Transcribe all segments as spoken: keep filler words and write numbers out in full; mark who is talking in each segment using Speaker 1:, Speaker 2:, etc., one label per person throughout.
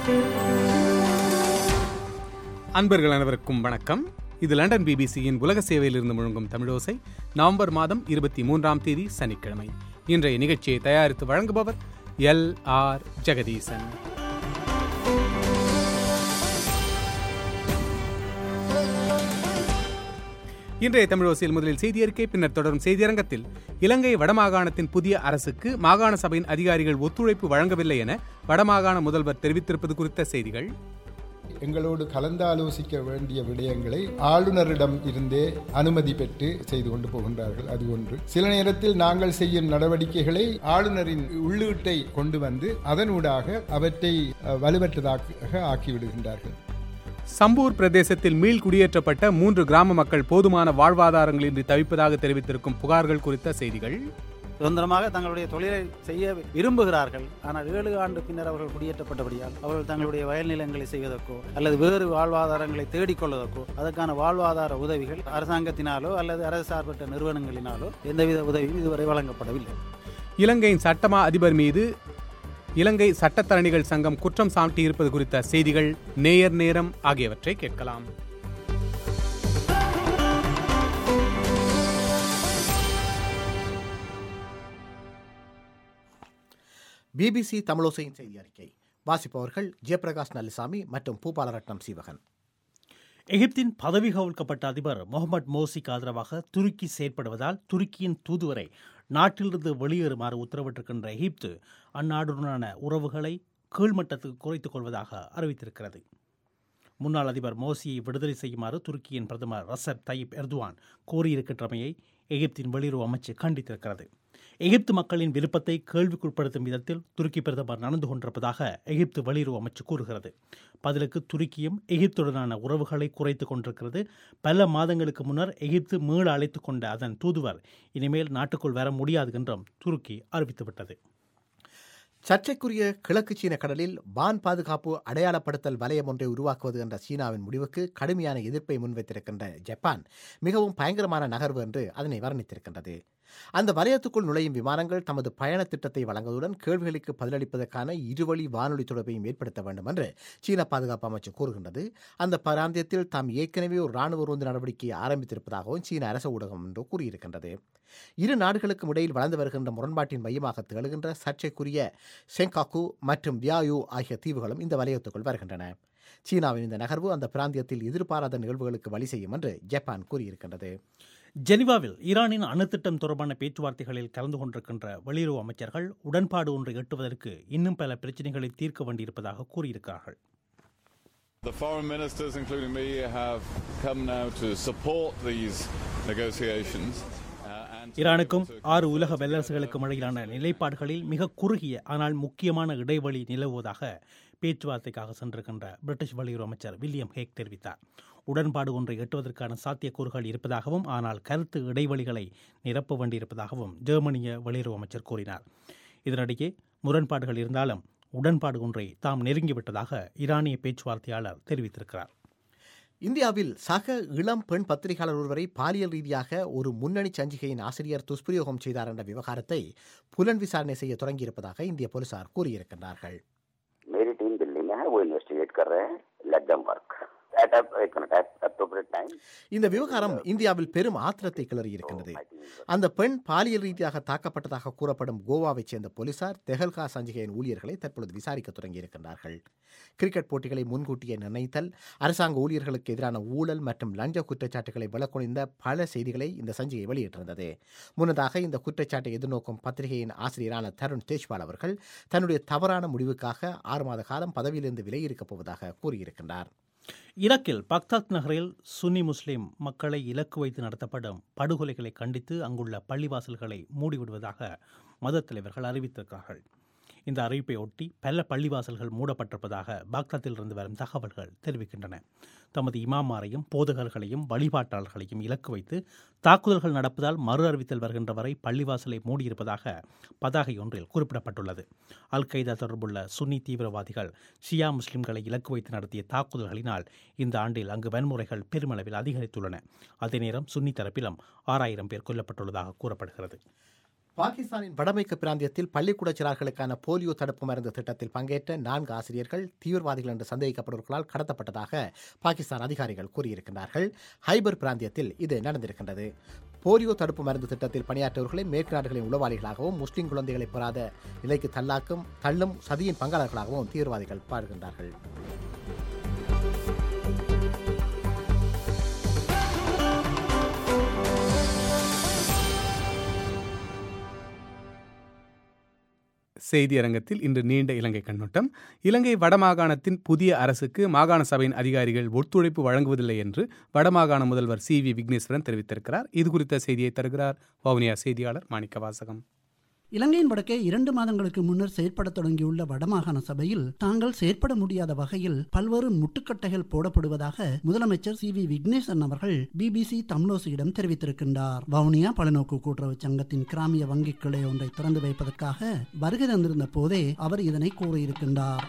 Speaker 1: அன்பர்கள் அனைவருக்கும் வணக்கம். இது லண்டன் பிபிசியின் உலக சேவையிலிருந்து முழங்கும் தமிழோசை. நவம்பர் மாதம் இருபத்தி மூன்றாம் தேதி சனிக்கிழமை. இன்றைய நிகழ்ச்சியை தயாரித்து வழங்குபவர் எல் ஆர் ஜெகதீசன். இன்றைய தமிழோசையில் முதலில் செய்தி அறிக்கை, பின்னர் தொடரும் செய்தியரங்கத்தில் இலங்கை வடமாகாணத்தின் புதிய அரசுக்கு மாகாண சபையின் அதிகாரிகள் ஒத்துழைப்பு வழங்கவில்லை என வடமாகாண முதல்வர் தெரிவித்திருப்பது குறித்த செய்திகள்.
Speaker 2: எங்களோடு கலந்தாலோசிக்க வேண்டிய விடயங்களை ஆளுநரிடம் இருந்தே அனுமதி பெற்று செய்து கொண்டு போகின்றார்கள். அது ஒன்று. சில நேரத்தில் நாங்கள் செய்யும் நடவடிக்கைகளை ஆளுநரின் உள்ளீட்டை கொண்டு வந்து அதனூடாக அவற்றை வலுவற்றதாக ஆக்கிவிடுகின்றார்கள்.
Speaker 1: சம்பூர் பிரதேசத்தில் மீள் குடியேற்றப்பட்ட மூன்று கிராம மக்கள் போதுமான வாழ்வாதாரங்களின்றி தவிப்பதாக தெரிவித்திருக்கும் புகார்கள் குறித்த செய்திகள்.
Speaker 3: சுதந்திரமாக தங்களுடைய தொழிலை செய்ய விரும்புகிறார்கள். ஆனால் ஏழு ஆண்டு பின்னர் அவர்கள் குடியேற்றப்பட்டபடியால் அவர்கள் தங்களுடைய வயல் நிலங்களை செய்வதற்கோ அல்லது வேறு வாழ்வாதாரங்களை தேடிக்கொள்வதற்கோ அதற்கான வாழ்வாதார உதவிகள் அரசாங்கத்தினாலோ அல்லது அரசு சார்பற்ற நிறுவனங்களினாலோ எந்தவித உதவியும் இதுவரை வழங்கப்படவில்லை.
Speaker 1: இலங்கையின் சட்டமா அதிபர் மீது இலங்கை சட்டத்தரணிகள் சங்கம் குற்றம் சாட்டியிருப்பது குறித்த செய்திகள், நேயர் நேரம் ஆகியவற்றை கேட்கலாம்.
Speaker 4: பிபிசி தமிழோசையின் செய்தி அறிக்கை வாசிப்பவர்கள் ஜெயபிரகாஷ் நல்லசாமி மற்றும் பூபாலரட்னம் சீவகன்.
Speaker 5: எகிப்தின் பதவி கவிழ்க்கப்பட்ட அதிபர் முகமது மோர்சிக்கு ஆதரவாக துருக்கி செயற்படுவதால் துருக்கியின் தூதுவரை நாட்டிலிருந்து வெளியேறுமாறு உத்தரவிட்டிருக்கின்ற எகிப்து அந்நாடுடனான உறவுகளை கீழ்மட்டத்துக்கு குறைத்துக் கொள்வதாக அறிவித்திருக்கிறது. முன்னாள் அதிபர் மோர்சியை விடுதலை செய்யுமாறு துருக்கியின் பிரதமர் ரசப் தய்யிப் எர்துவான் கோரியிருக்கின்றமையை எகிப்தின் வெளியுறவு அமைச்சு கண்டித்திருக்கிறது. எகிப்து மக்களின் விருப்பத்தை கேள்விக்குட்படுத்தும் விதத்தில் துருக்கி பிரதமர் நடந்து கொண்டிருப்பதாக எகிப்து வெளியுறவு அமைச்சு கூறுகிறது. பதிலுக்கு துருக்கியும் எகிப்துடனான உறவுகளை குறைத்துக் கொண்டிருக்கிறது. பல மாதங்களுக்கு முன்னர் எகிப்து மீள அழைத்துக் கொண்ட அதன் தூதுவர் இனிமேல் நாட்டுக்குள் வர முடியாது என்றும் துருக்கி அறிவித்துவிட்டது.
Speaker 4: சர்ச்சைக்குரிய கிழக்கு சீன கடலில் வான் பாதுகாப்பு அடையாளப்படுத்தல் வலயம் ஒன்றை உருவாக்குவது என்ற சீனாவின் முடிவுக்கு கடுமையான எதிர்ப்பை முன்வைத்திருக்கின்ற ஜப்பான் மிகவும் பயங்கரமான நகர்வு என்று அதனை வர்ணித்திருக்கின்றது. அந்த வலயத்துக்குள் நுழையும் விமானங்கள் தமது பயண திட்டத்தை வழங்குவதுடன் கேள்விகளுக்கு பதிலளிப்பதற்கான இருவழி வானொலி தொடர்பையும் ஏற்படுத்த வேண்டும் என்று சீன பாதுகாப்பு அமைச்சு கூறுகின்றது. அந்த பிராந்தியத்தில் தாம் ஏற்கனவே ஒரு ராணுவ ரோந்து நடவடிக்கையை ஆரம்பித்திருப்பதாகவும் சீன அரசு ஊடகம் என்று கூறியிருக்கின்றது. இரு நாடுகளுக்கும் இடையில் வளர்ந்து வருகின்ற முரண்பாட்டின் மையமாக திகழ்கின்ற சர்ச்சைக்குரிய செங்காக்கு மற்றும் வியாயு ஆகிய தீவுகளும் இந்த வலயத்துக்குள் வருகின்றன. சீனாவின் இந்த நகர்வு அந்த பிராந்தியத்தில் எதிர்பாராத நிகழ்வுகளுக்கு வழி செய்யும் என்று ஜப்பான் கூறியிருக்கின்றது.
Speaker 5: ஜெனீவாவில் ஈரானின் அணுத்திட்டம் தொடர்பான பேச்சுவார்த்தைகளில் கலந்து கொண்டிருக்கின்ற வெளியுறவு அமைச்சர்கள் உடன்பாடு ஒன்றை எட்டுவதற்கு இன்னும் பல பிரச்சனைகளை தீர்க்க வேண்டியிருப்பதாக கூறியிருக்கிறார்கள்.
Speaker 6: The foreign ministers, including me, have come now to support these negotiations.
Speaker 5: ஈரானுக்கும் ஆறு உலக வல்லரசுகளுக்கும் இடையிலான நிலைப்பாடுகளில் மிக குறுகிய ஆனால் முக்கியமான இடைவெளி நிலவுவதாக பேச்சுவார்த்தைக்காக சென்றிருக்கின்ற பிரிட்டிஷ் வெளியுறவு அமைச்சர் வில்லியம் ஹேக் தெரிவித்தார். உடன்பாடு ஒன்றை எட்டுவதற்கான சாத்தியக்கூறுகள் இருப்பதாகவும் ஆனால் கருத்து இடைவெளிகளை நிரப்ப வேண்டியிருப்பதாகவும் ஜெர்மனிய வெளியுறவு அமைச்சர் கூறினார். இதனிடையே முரண்பாடுகள் இருந்தாலும் உடன்பாடு ஒன்றை தாம் நெருங்கிவிட்டதாக ஈரானிய பேச்சுவார்த்தையாளர் தெரிவித்திருக்கிறார்.
Speaker 4: இந்தியாவில் சக இளம் பெண் பத்திரிகையாளர் ஒருவரை பாலியல் ரீதியாக ஒரு முன்னணி சஞ்சிகையின் ஆசிரியர் துஷ்பிரயோகம் செய்தார் என்ற விவகாரத்தை புலன் விசாரணை செய்ய தொடங்கியிருப்பதாக இந்திய போலீசார் கூறியிருக்கிறார்கள். இந்த விவகாரம் இந்தியாவில் பெரும் ஆத்திரத்தை கிளறியிருக்கின்றது. அந்த பெண் பாலியல் ரீதியாக தாக்கப்பட்டதாக கூறப்படும் கோவாவைச் சேர்ந்த போலீசார் தெஹல்கா சஞ்சிகையின் ஊழியர்களை தற்பொழுது விசாரிக்க தொடங்கியிருக்கின்றார்கள். கிரிக்கெட் போட்டிகளை முன்கூட்டியே நிர்ணயித்தல், அரசாங்க ஊழியர்களுக்கு எதிரான ஊழல் மற்றும் லஞ்ச குற்றச்சாட்டுகளை விளக்கொழிந்த பல செய்திகளை இந்த சஞ்சிகை வெளியிட்டிருந்தது. முன்னதாக இந்த குற்றச்சாட்டை எதிர்நோக்கும் பத்திரிகையின் ஆசிரியரான தருண் தேஜ்பால் அவர்கள் தன்னுடைய தவறான முடிவுக்காக ஆறு மாத காலம் பதவியிலிருந்து விலகியிருக்கப் போவதாக கூறியிருக்கின்றார்.
Speaker 5: ஈராக்கில் பக்தாத் நகரில் சுன்னி முஸ்லிம் மக்களை இலக்கு வைத்து நடத்தப்படும் படுகொலைகளை கண்டித்து அங்குள்ள பள்ளிவாசல்களை மூடிவிடுவதாக மத தலைவர்கள் அறிவித்திருக்கிறார்கள். இந்த அறிவிப்பை ஒட்டி பல பள்ளிவாசல்கள் மூடப்பட்டிருப்பதாக பாக்தாத்தில் இருந்து வரும் தகவல்கள் தெரிவிக்கின்றன. தமது இமாமாரையும் போதகர்களையும் வழிபாட்டாளர்களையும் இலக்கு வைத்து தாக்குதல்கள் நடப்பதால் மறு அறிவித்தல் வருகின்ற வரை பள்ளிவாசலை மூடியிருப்பதாக பதாகை ஒன்றில் குறிப்பிடப்பட்டுள்ளது. அல் கைதா தொடர்புள்ள சுன்னி தீவிரவாதிகள் ஷியா முஸ்லிம்களை இலக்கு வைத்து நடத்திய தாக்குதல்களினால் இந்த ஆண்டில் அங்கு வன்முறைகள் பெருமளவில் அதிகரித்துள்ளன. அதே நேரம் சுன்னி தரப்பிலும் ஆறாயிரம் பேர் கொல்லப்பட்டுள்ளதாக கூறப்படுகிறது.
Speaker 4: பாகிஸ்தானின் வடமேற்கு பிராந்தியத்தில் பள்ளிக்கூட சிறார்களுக்கான போலியோ தடுப்பு மருந்து திட்டத்தில் பங்கேற்ற நான்கு ஆசிரியர்கள் தீவிரவாதிகள் என்று சந்தேகிக்கப்படுவர்களால் கடத்தப்பட்டதாக பாகிஸ்தான் அதிகாரிகள் கூறியிருக்கிறார்கள். ஹைபர் பிராந்தியத்தில் இது நடந்திருக்கின்றது. போலியோ தடுப்பு மருந்து திட்டத்தில் பணியாற்றவர்களை மேற்கு நாடுகளின் உளவாளிகளாகவும் முஸ்லிம் குழந்தைகளை பெறாத நிலைக்கு தள்ளாக்கும் தள்ளும் சதியின் பங்காளர்களாகவும் தீவிரவாதிகள் பாடுகின்றார்கள்.
Speaker 1: செய்தி அரங்கத்தில் இன்று நீண்ட இலங்கை கண்ணோட்டம். இலங்கை வடமாகாணத்தின் புதிய அரசுக்கு மாகாண சபையின் அதிகாரிகள் ஒத்துழைப்பு வழங்குவதில்லை என்று வடமாகாண முதல்வர் சி வி விக்னேஸ்வரன் தெரிவித்திருக்கிறார். இது குறித்த செய்தியை தருகிறார் வவுனியா செய்தியாளர் மாணிக்க வாசகம்.
Speaker 7: இலங்கையின் வடக்கே இரண்டு மாதங்களுக்கு முன்னர் செயற்பட தொடங்கியுள்ள வடமாகாண சபையில் தாங்கள் செயற்பட முடியாத வகையில் பல்வேறு முட்டுக்கட்டைகள் போடப்படுவதாக முதலமைச்சர் சி வி விக்னேஸ்வரன் அவர்கள் பிபிசி தமிழோசியிடம் தெரிவித்திருக்கின்றார். வவுனியா பலநோக்கு கூட்டுறவு சங்கத்தின் கிராமிய வங்கி கிளை ஒன்றை திறந்து வைப்பதற்காக வருகை தந்திருந்த போதே அவர் இதனை கூறியிருக்கின்றார்.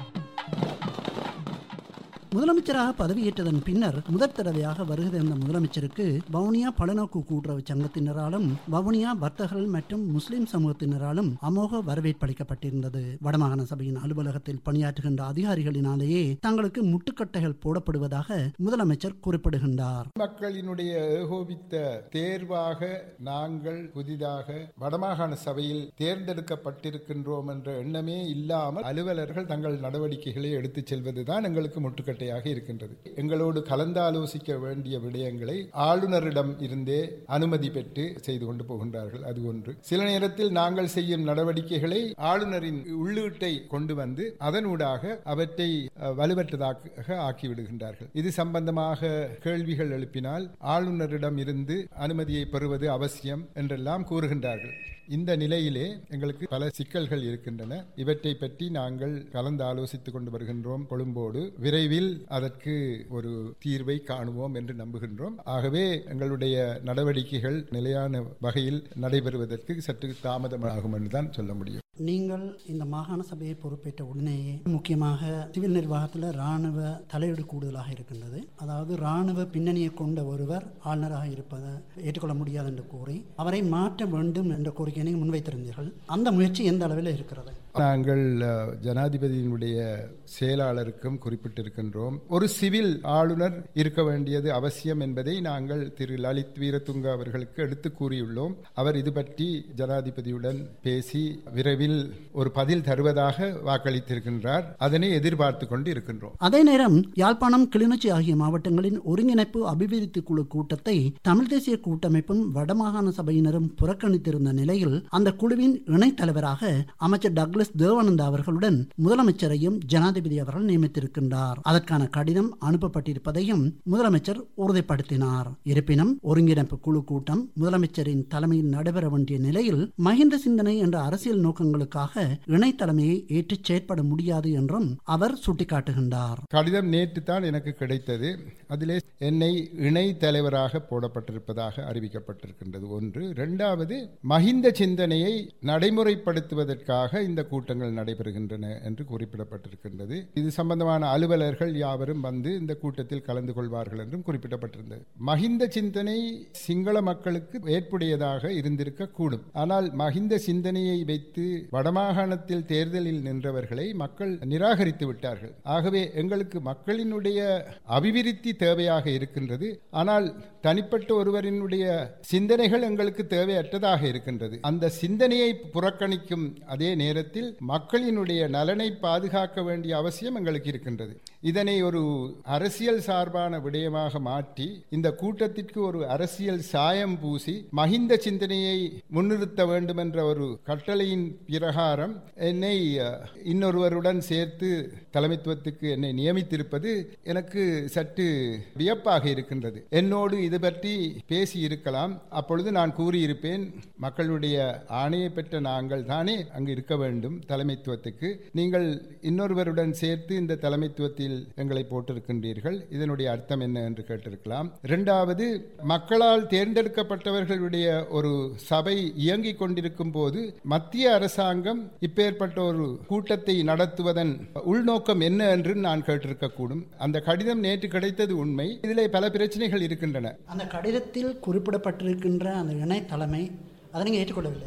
Speaker 7: முதலமைச்சராக பதவியேற்றதன் பின்னர் முதற் தடவையாக வருகை தந்த முதலமைச்சருக்கு வவுனியா பலநோக்கு கூட்டுறவு சங்கத்தினராலும் வவுனியா வர்த்தகர்கள் மற்றும் முஸ்லிம் சமூகத்தினராலும் அமோக வரவேற்பு அளிக்கப்பட்டிருந்தது. வடமாகாண சபையின் அலுவலகத்தில் பணியாற்றுகின்ற அதிகாரிகளினாலேயே தங்களுக்கு முட்டுக்கட்டைகள் போடப்படுவதாக முதலமைச்சர் குறிப்பிடுகின்றார்.
Speaker 2: மக்களினுடைய ஏகோபித்த தேர்வாக நாங்கள் புதிதாக வடமாகாண சபையில் தேர்ந்தெடுக்கப்பட்டிருக்கின்றோம் என்ற எண்ணமே இல்லாமல் அலுவலர்கள் தங்கள் நடவடிக்கைகளை எடுத்துச் செல்வதுதான் எங்களுக்கு முட்டுக்கட்டை இருக்கின்றது. எங்களோடு கலந்தாலோசிக்க வேண்டிய விடயங்களை ஆளுநரிடம் இருந்தே அனுமதி பெற்று செய்து கொண்டு போகின்றார்கள். அது ஒன்று. சில நேரத்தில் நாங்கள் செய்யும் நடவடிக்கைகளை ஆளுநரின் உள்ளீட்டை கொண்டு வந்து அதனூடாக அவற்றை வலுவற்றதாக ஆக்கிவிடுகின்றார்கள். இது சம்பந்தமாக கேள்விகள் எழுப்பினால் ஆளுநரிடம் இருந்து அனுமதியை பெறுவது அவசியம் என்றெல்லாம் கூறுகின்றார்கள். இந்த நிலையிலே எங்களுக்கு பல சிக்கல்கள் இருக்கின்றன. இவற்றை பற்றி நாங்கள் கலந்து ஆலோசித்துக் கொண்டு வருகின்றோம் கொழும்போடு. விரைவில் அதற்கு ஒரு தீர்வை காணுவோம் என்று நம்புகின்றோம். ஆகவே எங்களுடைய நடவடிக்கைகள் நிலையான வகையில் நடைபெறுவதற்கு சற்று தாமதமாகும் என்றுதான் சொல்ல முடியும்.
Speaker 7: நீங்கள் இந்த மாகாண சபையை பொறுப்பேற்ற உடனேயே முக்கியமாக சிவில் நிர்வாகத்தில் இராணுவ தலையீடு கூடுதலாக இருக்கின்றது. அதாவது இராணுவ பின்னணியை கொண்ட ஒருவர் ஆளுநராக இருப்பதை ஏற்றுக்கொள்ள முடியாது என்று கூறி அவரை மாற்ற வேண்டும் என்ற கோரிக்கையை முன்வைத்திருந்தீர்கள். அந்த முயற்சி எந்த அளவில் இருக்கிறது?
Speaker 2: நாங்கள் ஜனாதிபதியினுடைய செயலாளருக்கும் குறிப்பிட்டிருக்கின்றோம். ஒரு சிவில் ஆளுநர் இருக்க வேண்டியது அவசியம் என்பதை நாங்கள் திரு லலித் வீரதுங்க அவர்களுக்கு எடுத்து கூறியுள்ளோம். அவர் இது பற்றி ஜனாதிபதியுடன் பேசி விரைவில் ஒரு பதில் தருவதாக வாக்களித்திருக்கின்றார். அதனை எதிர்பார்த்து கொண்டு இருக்கின்றோம்.
Speaker 7: அதே நேரம் யாழ்ப்பாணம், கிளிநொச்சி ஆகிய மாவட்டங்களின் ஒருங்கிணைப்பு அபிவிருத்தி குழு கூட்டத்தை தமிழ் தேசிய கூட்டமைப்பும் வடமாகாண சபையினரும் புறக்கணித்திருந்த நிலையில் அந்த குழுவின் இணைத் தலைவராக அமைச்சர் டக்ளஸ் தேவானந்தா அவர்களுடன் முதலமைச்சரையும் ஜனாதிபதி அவர்கள் நியமித்திருக்கின்றார். அதற்கான கடிதம் அனுப்பப்பட்டிருப்பதையும் முதலமைச்சர் உறுதிப்படுத்தினார். இருப்பினும் ஒருங்கிணைப்பு குழு கூட்டம் முதலமைச்சரின் தலைமையில் நடைபெற வேண்டிய நிலையில் மஹிந்த சிந்தனை என்ற அரசியல் நோக்கங்களுக்காக இணைத் தலைமையை ஏற்று செயற்பட முடியாது என்றும் அவர் சுட்டிக்காட்டுகின்றார்.
Speaker 2: கடிதம் நேற்று தான் எனக்கு கிடைத்தது. அதிலே என்னை இணை தலைவராக போடப்பட்டிருப்பதாக அறிவிக்கப்பட்டிருக்கின்றது. ஒன்று. இரண்டாவது, மஹிந்த சிந்தனையை நடைமுறைப்படுத்துவதற்காக இந்த கூட்டங்கள் நடைபெறுகின்றன என்று குறிப்பிடப்பட்டிருக்கின்றது. இது சம்பந்தமான அலுவலர்கள் யாவரும் வந்து இந்த கூட்டத்தில் கலந்து கொள்வார்கள் என்றும் குறிப்பிடப்பட்டிருந்தது. மஹிந்த சிந்தனை சிங்கள மக்களுக்கு ஏற்புடையதாக இருந்திருக்க கூடும். ஆனால் மஹிந்த சிந்தனையை வைத்து வடமாகாணத்தில் தேர்தலில் நின்றவர்களை மக்கள் நிராகரித்து விட்டார்கள். ஆகவே எங்களுக்கு மக்களினுடைய அபிவிருத்தி தேவையாக இருக்கின்றது. ஆனால் தனிப்பட்ட ஒருவரினுடைய சிந்தனைகள் எங்களுக்கு தேவையற்றதாக இருக்கின்றது. அந்த சிந்தனையை புறக்கணிக்கும் அதே நேரத்தில் மக்களினுடைய நலனை பாதுகாக்க வேண்டிய அவசியம் எங்களுக்கு இருக்கின்றது. இதனை ஒரு அரசியல் சார்பான விடயமாக மாற்றி இந்த கூட்டத்திற்கு ஒரு அரசியல் சாயம் பூசி மஹிந்த சிந்தனையை முன்னிறுத்த வேண்டும் என்ற ஒரு கட்டளையின் பிரகாரம் என்னை இன்னொருவருடன் சேர்த்து தலைமைத்துவத்துக்கு என்னை நியமித்திருப்பது எனக்கு சற்று வியப்பாக இருக்கின்றது. என்னோடு இது பற்றி பேசி இருக்கலாம். அப்பொழுது நான் கூறியிருப்பேன், மக்களுடைய ஆணையை பெற்ற நாங்கள் தானே அங்கு இருக்க வேண்டும் தலைமைத்துவத்துக்கு. நீங்கள் இன்னொருவருடன் சேர்த்து இந்த தலைமைத்துவத்தில் எங்களை போட்டிருக்கின்றீர்கள், இதனுடைய அர்த்தம் என்ன என்று கேட்டிருக்கலாம். இரண்டாவது, மக்களால் தேர்ந்தெடுக்கப்பட்டவர்களுடைய ஒரு சபை இயங்கிக் கொண்டிருக்கும் போது மத்திய அரசாங்கம் இப்பேற்பட்ட ஒரு கூட்டத்தை நடத்துவதன் உள்நோக்கம் என்ன என்று நான் கேட்டிருக்க கூடும். அந்த கடிதம் நேற்று கிடைத்தது உண்மை. இதிலே பல பிரச்சனைகள் இருக்கின்றன.
Speaker 7: அந்த கடிதத்தில் குறிப்பிடப்பட்டிருக்கின்ற அந்த இணை தலைமை அதை நீங்க ஏற்றுக்கொள்ளவில்லையா?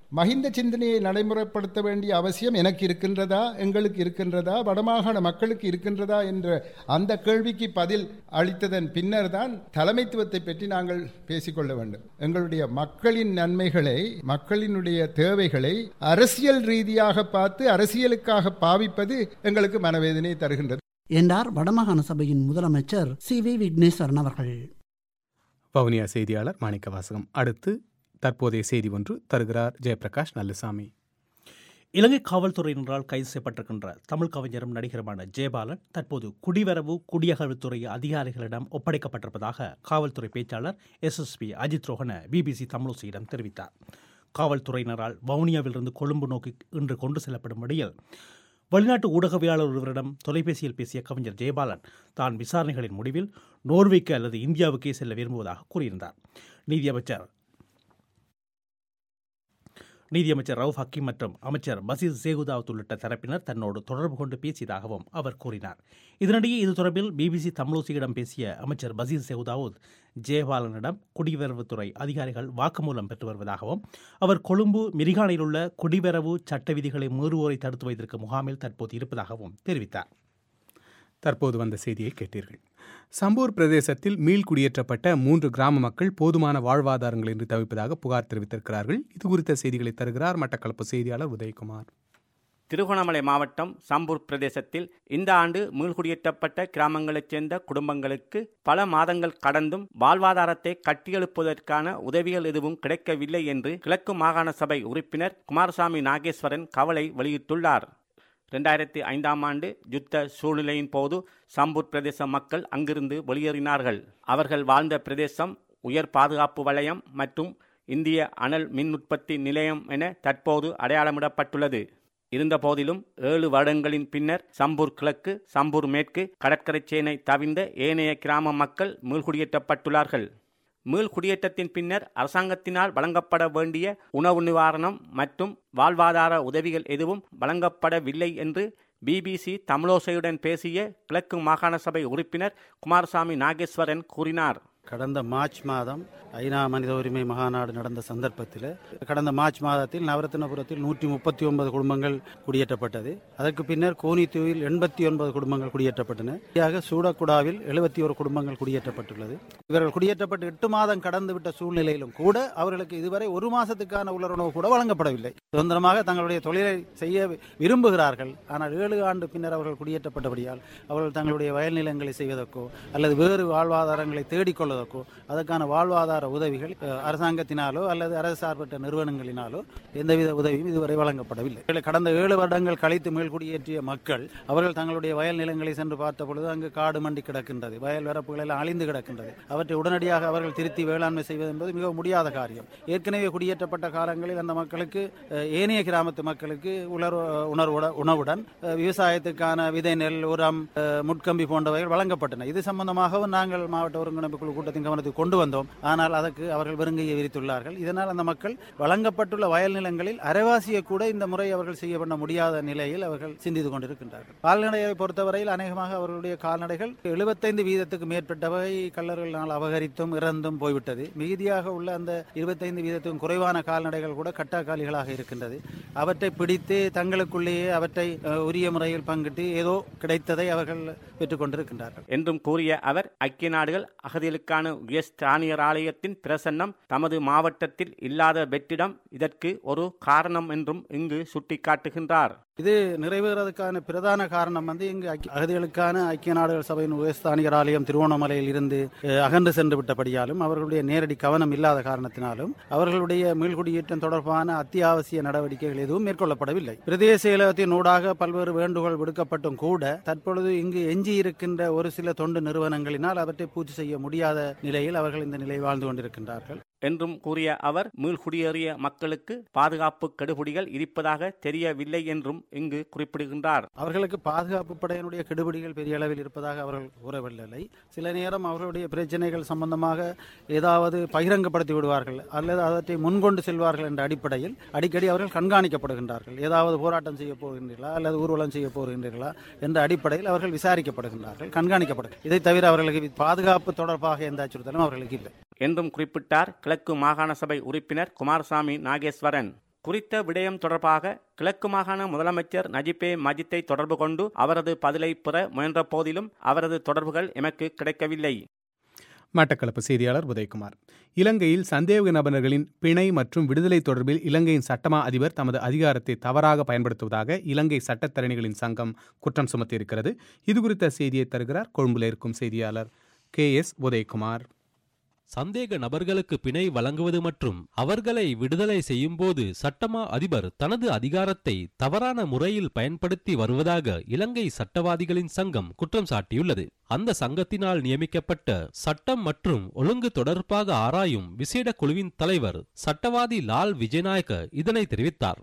Speaker 2: மஹிந்த சிந்தனையை நடைமுறைப்படுத்த வேண்டிய அவசியம் எனக்கு இருக்கின்றதா, எங்களுக்கு இருக்கின்றதா, வடமாகாண மக்களுக்கு இருக்கின்றதா என்ற அந்த கேள்விக்கு பதில் அளித்ததன் பின்னர் தான் தலைமைத்துவத்தை பற்றி நாங்கள் பேசிக்கொள்ள வேண்டும். எங்களுடைய மக்களின் நன்மைகளை, மக்களினுடைய தேவைகளை அரசியல் ரீதியாக பார்த்து அரசியலுக்காக பாவிப்பது எங்களுக்கு மனவேதனை தருகின்றது
Speaker 7: என்றார் வடமாகாண சபையின் முதலமைச்சர் சி வி விக்னேஸ்வரன் அவர்கள்.
Speaker 1: வவுனியா செய்தியாளர் மாணிக்க வாசகம். அடுத்து தற்போதைய செய்தி ஒன்று தருகிறார் ஜெயபிரகாஷ் நல்லசாமி.
Speaker 5: இலங்கை காவல்துறையினரால் கைது செய்யப்பட்டிருக்கின்ற தமிழ் கவிஞரும் நடிகருமான ஜெயபாலன் தற்போது குடிவரவு குடியகழ்வுத்துறை அதிகாரிகளிடம் ஒப்படைக்கப்பட்டிருப்பதாக காவல்துறை பேச்சாளர் S S P Ajith Rohana BBC தமிழோசியிடம் தெரிவித்தார். காவல்துறையினரால் வவுனியாவிலிருந்து கொழும்பு நோக்கி இன்று கொண்டு செல்லப்படும் வழியில் வெளிநாட்டு ஊடகவியலாளர் ஒருவரிடம் தொலைபேசியில் பேசிய கவிஞர் ஜெயபாலன் தான் விசாரணைகளின் முடிவில் நோர்வேக்கு அல்லது இந்தியாவுக்கே செல்ல விரும்புவதாக கூறியிருந்தார். நீதியமைச்சர் நீதியமைச்சர் ரவுஃப் ஹக்கீம் மற்றும் அமைச்சர் பசீர் சேகுதாவத் உள்ளிட்ட தரப்பினர் தன்னோடு தொடர்பு கொண்டு பேசியதாகவும் அவர் கூறினார். இதனிடையே இது தொடர்பில் பிபிசி தமிழோசியிடம் பேசிய அமைச்சர் பசீர் சேகுதாவத் ஜெயபாலனிடம் குடிவரவுத்துறை அதிகாரிகள் வாக்குமூலம் பெற்று வருவதாகவும் அவர் கொழும்பு மிரிகானில் உள்ள குடிவரவு சட்ட விதிகளை மீறுவோரை தடுத்து வைத்திருக்கும் முகாமில் தற்போது இருப்பதாகவும் தெரிவித்தார்.
Speaker 1: தற்போது வந்த செய்தியை கேட்டீர்கள். சம்பூர் பிரதேசத்தில் மீள் குடியேற்றப்பட்ட மூன்று கிராம மக்கள் போதுமான வாழ்வாதாரங்கள் என்று தவிப்பதாக புகார் தெரிவித்திருக்கிறார்கள். இது குறித்த செய்திகளை தருகிறார் மட்டக்களப்பு செய்தியாளர் உதயகுமார்.
Speaker 8: திருகோணமலை மாவட்டம் சம்பூர் பிரதேசத்தில் இந்த ஆண்டு மீள்குடியேற்றப்பட்ட கிராமங்களைச் சேர்ந்த குடும்பங்களுக்கு பல மாதங்கள் கடந்தும் வாழ்வாதாரத்தை கட்டியெழுப்புவதற்கான உதவிகள் எதுவும் கிடைக்கவில்லை என்று கிழக்கு மாகாண சபை உறுப்பினர் குமாரசாமி நாகேஸ்வரன் கவலை வெளியிட்டுள்ளார். இரண்டாயிரத்தி ஐந்தாம் ஆண்டு யுத்த சூழ்நிலையின் போது சம்பூர் பிரதேச மக்கள் அங்கிருந்து வெளியேறினார்கள். அவர்கள் வாழ்ந்த பிரதேசம் உயர் பாதுகாப்பு வலயம் மற்றும் இந்திய அனல் மின் உற்பத்தி நிலையம் என தற்போது அடையாளமிடப்பட்டுள்ளது. இருந்த போதிலும் ஏழு வருடங்களின் பின்னர் சம்பூர் கிழக்கு, சம்பூர் மேற்கு, கடற்கரை சேனை தவிர்ந்த ஏனைய கிராம மக்கள் மீள்குடியேற்றப்பட்டுள்ளார்கள். மீள்குடியேற்றத்தின் பின்னர் அரசாங்கத்தினால் வழங்கப்பட வேண்டிய உணவு நிவாரணம் மற்றும் வாழ்வாதார உதவிகள் எதுவும் வழங்கப்படவில்லை என்று பிபிசி தமிழோசையுடன் பேசிய கிழக்கு மாகாண சபை உறுப்பினர் குமாரசாமி நாகேஸ்வரன் கூறினார்.
Speaker 3: கடந்த மார்ச் மாதம் ஐநா மனித உரிமை மகாநாடு நடந்த சந்தர்ப்பத்தில் கடந்த மார்ச் மாதத்தில் நவரத்னபுரத்தில் நூற்றி முப்பத்தி ஒன்பது குடும்பங்கள் குடியேற்றப்பட்டது. அதற்கு பின்னர் கோனித்தீவில் எண்பத்தி ஒன்பது குடும்பங்கள் குடியேற்றப்பட்டன. சூடக்குடாவில் எழுபத்தி ஒரு குடும்பங்கள் குடியேற்றப்பட்டுள்ளது. இவர்கள் குடியேற்றப்பட்டு எட்டு மாதம் கடந்து விட்ட சூழ்நிலையிலும் கூட அவர்களுக்கு இதுவரை ஒரு மாசத்துக்கான உலருணவு கூட வழங்கப்படவில்லை. சுதந்திரமாக தங்களுடைய தொழிலை செய்ய விரும்புகிறார்கள். ஆனால் ஏழு ஆண்டு பின்னர் அவர்கள் குடியேற்றப்பட்டபடியால் அவர்கள் தங்களுடைய வயல் நிலங்களை செய்வதற்கோ அல்லது வேறு வாழ்வாதாரங்களை தேடிக்கொள்வதற்கோ அதற்கான வாழ்வாதார உதவிகள் அரசாங்கத்தினாலோ அல்லது அரசு சார்பற்ற நிறுவனங்களினாலோ எந்தவித உதவியும் இதுவரை வழங்கப்படவில்லை. கடந்த ஏழு வருடங்கள் கழித்து மேல்குடியேற்றிய மக்கள் அவர்கள் தங்களுடைய வயல் நிலங்களை சென்று பார்த்த பொழுது அங்கு காடு மண்டி கிடக்கின்றது, வயல் வரப்புகள் எல்லாம் அழிந்து கிடக்கின்றது. அவற்றை உடனடியாக அவர்கள் திருத்தி வேளாண்மை செய்வது என்பது மிக முடியாத காரியம். ஏற்கனவே குடியேற்றப்பட்ட காலங்களில் அந்த மக்களுக்கு ஏனைய கிராமத்து மக்களுக்கு உலர் உணவுடன் விவசாயத்துக்கான விதை, நெல், உரம், முட்கம்பி போன்றவைகள் வழங்கப்பட்டன. இது சம்பந்தமாகவும் நாங்கள் மாவட்ட ஒருங்கிணைப்பு குழு கூட்டத்தின் கவனத்துக்கு கொண்டு வந்தோம். ஆனால் அதற்கு அவர்கள் வெறுங்கையை விரித்துள்ளார்கள். இதனால் அந்த மக்கள் வழங்கப்பட்டுள்ள வயல் நிலங்களில் அரைவாசியை கூட இந்த முறை அவர்கள் செய்ய பண்ண முடியாத நிலையில் அவர்கள் சிந்தித்துக் கொண்டிருக்கின்றார்கள். கால்நடையை பொறுத்தவரையில் அநேகமாக அவர்களுடைய கால்நடைகள் எழுபத்தைந்து வீதத்துக்கு மேற்பட்டவை கள்ளர்களால் அபகரித்தும் இறந்தும் போய்விட்டது. மீதியாக உள்ள அந்த இருபத்தைந்து வீதத்துக்கும் குறைவான கால்நடைகள் கூட கட்டாக்காலிகளாக இருக்கின்றது. அவற்றை பிடித்து தங்களுக்குள்ளேயே அவற்றை உரிய முறையில் பங்கிட்டு ஏதோ கிடைத்ததை அவர்கள் பெற்றுக் கொண்டிருக்கின்றார்கள்
Speaker 8: என்றும் கூறிய அவர், ஐக்கிய நாடுகள் அகதிகளுக்கான உயர்ஸ்தானியர் ஆலயத்தின் பிரசன்னம் தமது மாவட்டத்தில் இல்லாத வெற்றிடம் இதற்கு ஒரு காரணம் என்றும் இங்கு சுட்டிக்காட்டுகின்றார்.
Speaker 3: இது நிறைவேறதுக்கான பிரதான காரணம் வந்து இங்கு அகதிகளுக்கான ஐக்கிய நாடுகள் சபையின் உயர்ஸ்தானியர் ஆலயம் திருவோணமலையில் இருந்து அகன்று சென்று விட்டபடியாலும் அவர்களுடைய நேரடி கவனம் இல்லாத காரணத்தினாலும் அவர்களுடைய மீள்குடியேற்றம் தொடர்பான அத்தியாவசிய நடவடிக்கைகள் எதுவும் மேற்கொள்ளப்படவில்லை. பிரதேச செயலகத்தின் ஊடாக பல்வேறு வேண்டுகோள் விடுக்கப்பட்டும் கூட தற்பொழுது இங்கு எஞ்சி இருக்கின்ற ஒரு சில தொண்டு நிறுவனங்களினால் அவற்றை பூர்த்தி செய்ய முடியாத நிலையில் அவர்கள் இந்த நிலை வாழ்ந்து கொண்டிருக்கின்றார்கள்
Speaker 8: என்றும் கூறிய அவர், மீள்குடியேறிய மக்களுக்கு பாதுகாப்பு கெடுபிடிகள் இருப்பதாக தெரியவில்லை என்றும் இங்கு குறிப்பிடுகின்றார்.
Speaker 3: அவர்களுக்கு பாதுகாப்பு படையினுடைய கெடுபிடிகள் பெரிய அளவில் இருப்பதாக அவர்கள் கூறவில்லை. சில நேரம் அவர்களுடைய பிரச்சனைகள் சம்பந்தமாக ஏதாவது பகிரங்கப்படுத்தி விடுவார்கள் அல்லது அவற்றை முன்கொண்டு செல்வார்கள் என்ற அடிப்படையில் அடிக்கடி அவர்கள் கண்காணிக்கப்படுகின்றார்கள். ஏதாவது போராட்டம் செய்ய போகின்றீர்களா அல்லது ஊர்வலம் செய்ய போகின்றீர்களா என்ற அடிப்படையில் அவர்கள் விசாரிக்கப்படுகின்றார்கள், கண்காணிக்கப்படுகிறார்கள். இதை தவிர அவர்களுக்கு பாதுகாப்பு தொடர்பாக எந்த அச்சுறுத்தலும் அவர்களுக்கு இல்லை
Speaker 8: என்றும் குறிப்பிட்டார் கிழக்கு மாகாண சபை உறுப்பினர் குமாரசாமி நாகேஸ்வரன். குறித்த விடயம் தொடர்பாக கிழக்கு மாகாண முதலமைச்சர் நஜிபே மஜித்தை தொடர்பு கொண்டு அவரது பதிலை பெற முயன்ற போதிலும் அவரது தொடர்புகள் எமக்கு கிடைக்கவில்லை.
Speaker 1: மட்டக்களப்பு செய்தியாளர் உதயகுமார். இலங்கையில் சந்தேக நபர்களின் பிணை மற்றும் விடுதலை தொடர்பில் இலங்கையின் சட்டமா அதிபர் தமது அதிகாரத்தை தவறாக பயன்படுத்துவதாக இலங்கை சட்டத்தரணிகளின் சங்கம் குற்றம் சுமத்தியிருக்கிறது. இதுகுறித்த செய்தியை தருகிறார் கொழும்பில் இருக்கும் செய்தியாளர் கே எஸ் உதயகுமார்.
Speaker 9: சந்தேக நபர்களுக்கு பிணை வழங்குவது மற்றும் அவர்களை விடுதலை செய்யும் போது சட்டமா அதிபர் தனது அதிகாரத்தை தவறான முறையில் பயன்படுத்தி வருவதாக இலங்கை சட்டவாதிகளின் சங்கம் குற்றம் சாட்டியுள்ளது. அந்த சங்கத்தினால் நியமிக்கப்பட்ட சட்டம் மற்றும் ஒழுங்கு தொடர்பாக ஆராயும் விசேட குழுவின் தலைவர் சட்டவாதி லால் விஜயநாயக்க இதனை தெரிவித்தார்.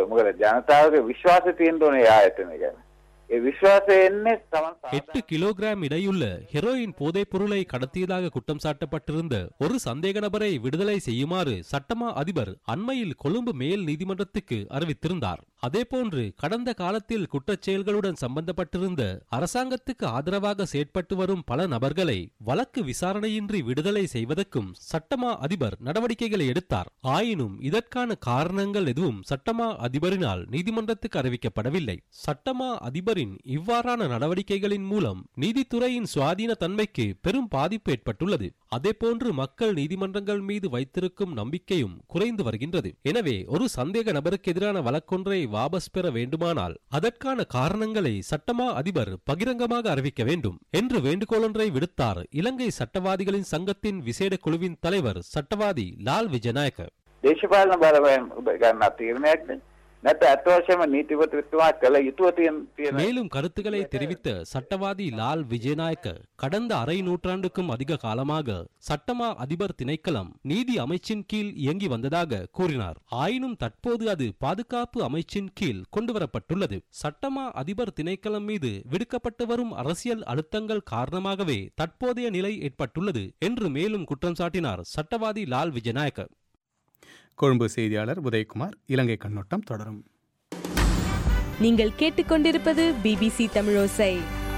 Speaker 9: எட்டு கிலோகிராம் இடையுள்ள ஹெரோயின் போதைப் பொருளை கடத்தியதாக குற்றம் சாட்டப்பட்டிருந்த ஒரு சந்தேக நபரை விடுதலை செய்யுமாறு சட்டமா அதிபர் அண்மையில் கொழும்பு மேல் நீதிமன்றத்துக்கு அறிவித்திருந்தார். அதேபோன்று கடந்த காலத்தில் குற்றச் செயல்களுடன் சம்பந்தப்பட்டிருந்த அரசாங்கத்துக்கு ஆதரவாக செயற்பட்டு வரும் பல நபர்களை வழக்கு விசாரணையின்றி விடுதலை செய்வதற்கும் சட்டமா அதிபர் நடவடிக்கைகளை எடுத்தார். ஆயினும் இதற்கான காரணங்கள் எதுவும் சட்டமா அதிபரினால் நீதிமன்றத்துக்கு அறிவிக்கப்படவில்லை. சட்டமா அதிபர் இவ்வாறான நடவடிக்கைகளின் மூலம் நீதித்துறையின் சுவாதீன தன்மைக்கு பெரும் பாதிப்பு ஏற்பட்டுள்ளது. அதேபோன்று மக்கள் நீதிமன்றங்கள் மீது வைத்திருக்கும் நம்பிக்கையும் குறைந்து வருகின்றது. எனவே ஒரு சந்தேக நபருக்கு எதிரான வழக்கொன்றை வாபஸ் பெற வேண்டுமானால் அதற்கான காரணங்களை சட்டமா அதிபர் பகிரங்கமாக அறிவிக்க வேண்டும் என்று வேண்டுகோளொன்றை விடுத்தார் இலங்கை சட்டவாதிகளின் சங்கத்தின் விசேட குழுவின் தலைவர் சட்டவாதி லால் விஜயநாயக்க. மேலும் கருத்துக்களை தெரிவித்த சட்டவாதி லால் விஜயநாயக்க கடந்த அரை நூற்றாண்டுக்கும் அதிக காலமாக சட்டமா அதிபர் திணைக்களம் நீதி அமைச்சின் கீழ் இயங்கி வந்ததாக கூறினார். ஆயினும் தற்போது அது பாதுகாப்பு அமைச்சின் கீழ் கொண்டுவரப்பட்டுள்ளது. சட்டமா அதிபர் திணைக்களம் மீது விடுக்கப்பட்டு வரும் அரசியல் அழுத்தங்கள் காரணமாகவே தற்போதைய நிலை ஏற்பட்டுள்ளது என்று மேலும் குற்றம் சாட்டினார் சட்டவாதி லால் விஜயநாயக்க.
Speaker 1: கொழும்பு செய்தியாளர் உதயகுமார். இலங்கை கண்ணோட்டம் தொடரும்.
Speaker 10: நீங்கள் கேட்டுக்கொண்டிருப்பது பிபிசி தமிழோசை.